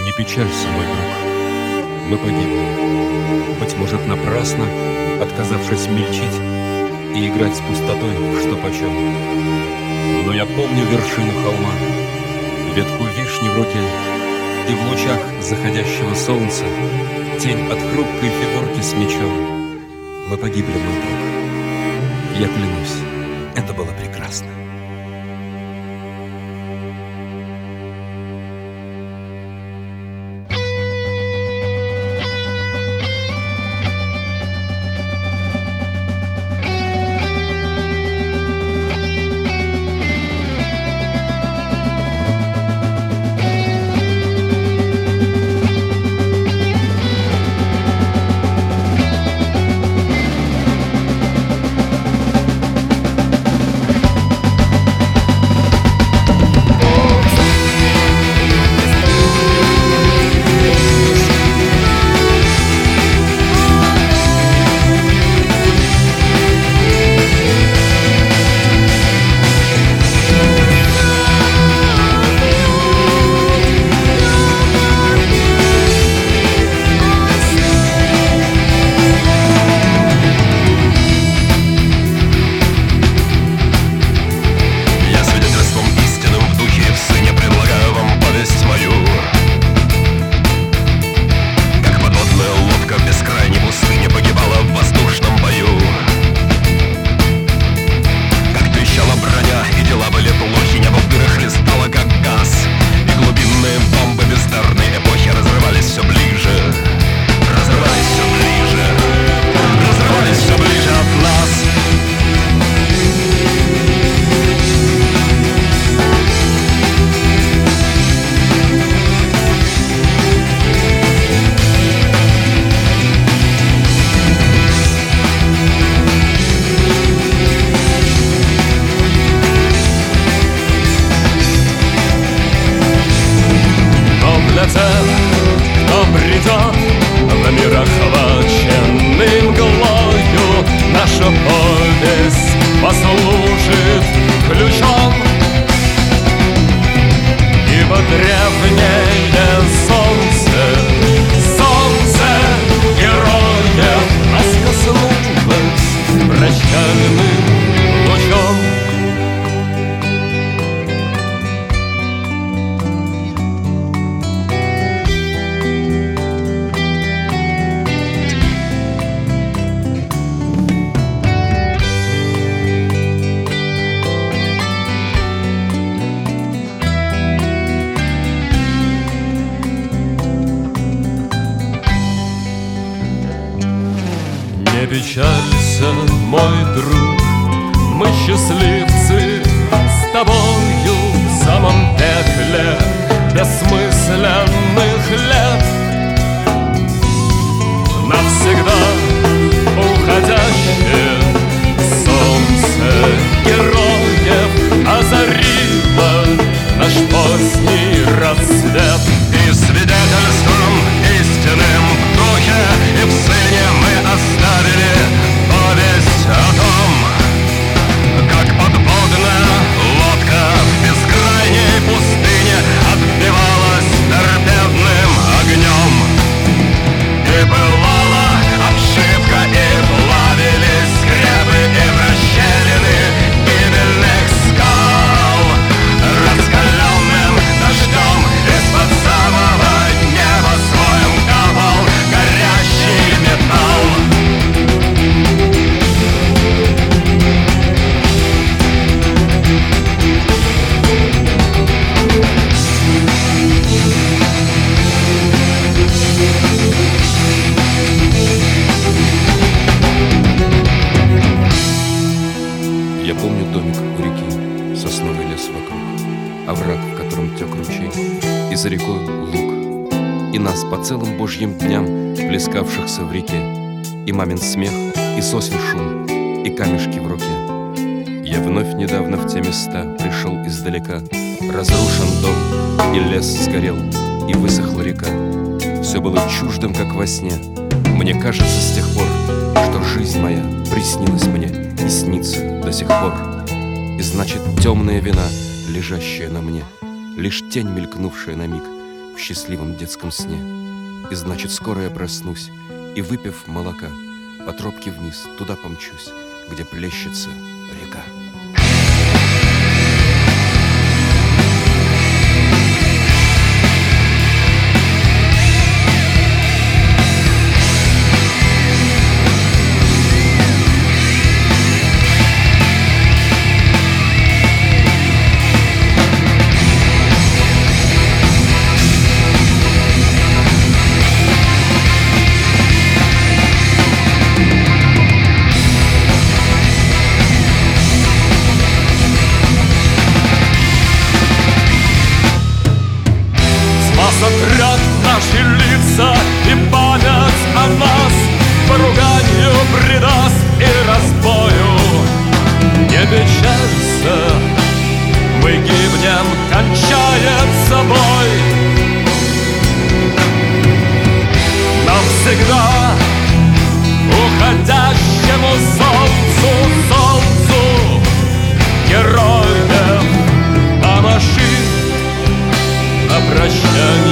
Не печалься, мой друг, мы погибли. Быть может, напрасно, отказавшись мельчить и играть с пустотой, что почем. Но я помню вершину холма, ветку вишни в руке, и в лучах заходящего солнца тень от хрупкой фигурки с мечом. Мы погибли, мой друг. Я клянусь, это было прекрасно. Послужит ключом, ибо древнее солнце героев нас коснулось прощальным лучом. Не печалься, мой друг, мы счастливцы с тобою в самом пекле бессмысленных лет. Навсегда уходящее солнце героев озарило наш поздний рассвет. И свидетельством истинным в духе и в сыне мы оставили повесть о том, как подводная лодка в бескрайней пустыне отбивалась торпедным огнем. И пылала обшивка, и плавились скрепы и расщелины гибельных скал. Раскаленным дождем из-под самого неба своим капал горящий металл. Я помню домик у реки, сосновый лес вокруг, овраг, в котором тек ручей, и за рекой луг, и нас по целым божьим дням, плескавшихся в реке, и мамин смех, и сосен шум, и камешки в руке. Я вновь недавно в те места пришел издалека. Разрушен дом, и лес сгорел, и высохла река. Все было чуждым, как во сне. Мне кажется с тех пор, что жизнь моя приснилась мне и снится до сих пор. И значит, темная вина, лежащая на мне, лишь тень, мелькнувшая на миг, в счастливом детском сне. И значит, скоро я проснусь, и, выпив молока, по тропке вниз туда помчусь, где плещется река. Сотрет наши лица и память о нас поруганию предаст и разбою. Не печалься, мы гибнем, кончает собой. Навсегда уходящему солнцу героев помаши на прощание.